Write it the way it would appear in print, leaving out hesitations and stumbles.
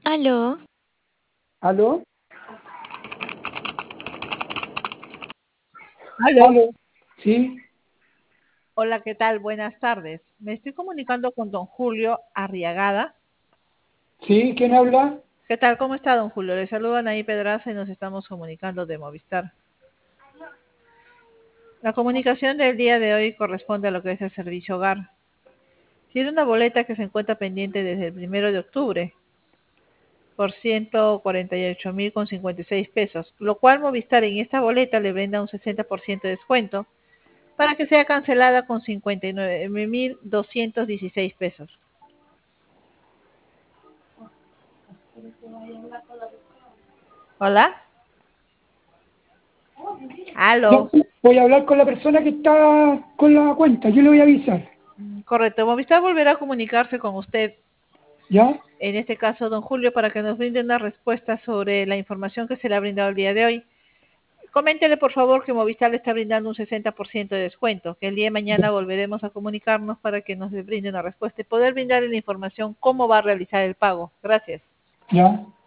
Aló, ¿Aló? Aló, ¿Aló? ¿Sí? hola, ¿qué tal? Buenas tardes. Me estoy comunicando con don Julio Arriagada. ¿Sí? ¿Quién habla? ¿Qué tal? ¿Cómo está, don Julio? Le saludan ahí Pedraza y nos estamos comunicando de Movistar. La comunicación del día de hoy corresponde a lo que es el servicio hogar. Tiene una boleta que se encuentra pendiente desde el 1 de octubre por 148.056 pesos, lo cual Movistar en esta boleta le brinda un 60% de descuento para que sea cancelada con 59.216 pesos. ¿Hola? No, ¿Aló? voy a hablar con la persona que está con la cuenta. Yo le voy a avisar. Correcto, Movistar volverá a comunicarse con usted, ¿Ya? en este caso don Julio, para que nos brinde una respuesta sobre la información que se le ha brindado el día de hoy. Coméntele por favor que Movistar le está brindando un 60% de descuento, que el día de Ya. mañana volveremos a comunicarnos para que nos brinde una respuesta y poder brindarle la información cómo va a realizar el pago. Gracias. ¿Ya?